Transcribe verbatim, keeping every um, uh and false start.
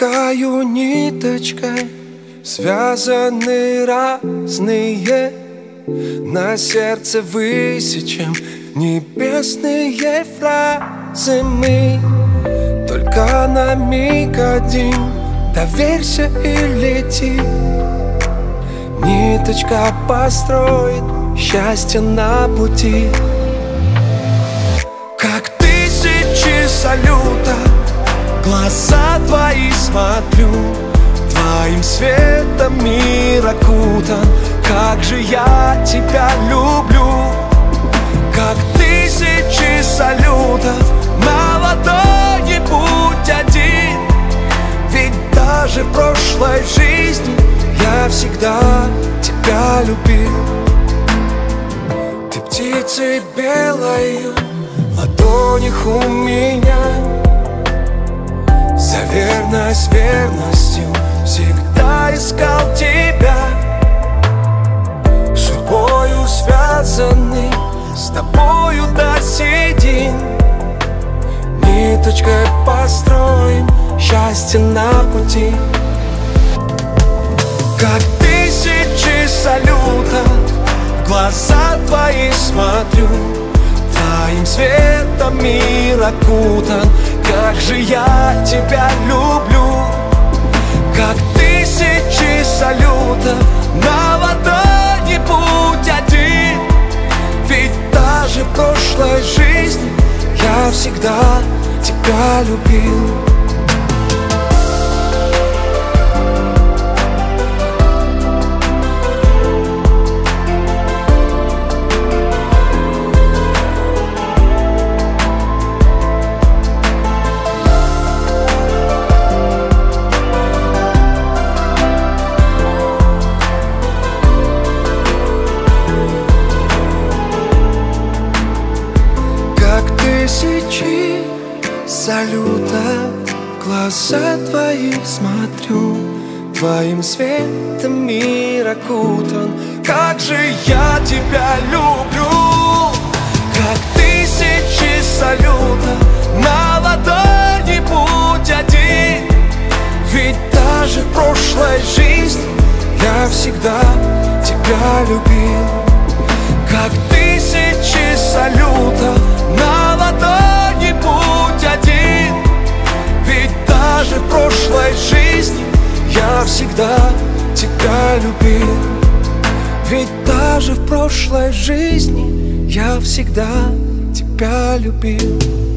тонкою ниточкой связаны разные на сердце высечем небесные фразы. Мы только на миг один, доверься и лети. Ниточка построит счастье на пути. Как тысячи салютов глаза твои смотрю, твоим светом мир окутан. Как же я тебя люблю. Как тысячи салютов на ладони путь один. Ведь даже в прошлой жизни я всегда тебя любил. Ты птицей белой в ладонях у меня, за верность верностью всегда искал тебя. Судьбою связанный с тобою до сей день. Ниточкой построим счастье на пути. Как тысячи салютов в глаза твои смотрю, твоим светом мир окутан. Как же я тебя люблю. Как тысячи салютов на ладони путь один. Ведь даже в прошлой жизни я всегда тебя любил. Тысячи салютов в глаза твои смотрю, твоим светом мир окутан. Как же я тебя люблю. Как тысячи салютов на ладони путь один. Ведь даже в прошлой жизни я всегда тебя любил. Как тысячи салютов на ладони путь один. Ведь даже в прошлой жизни я всегда тебя любил. Ведь даже в прошлой жизни я всегда тебя любил.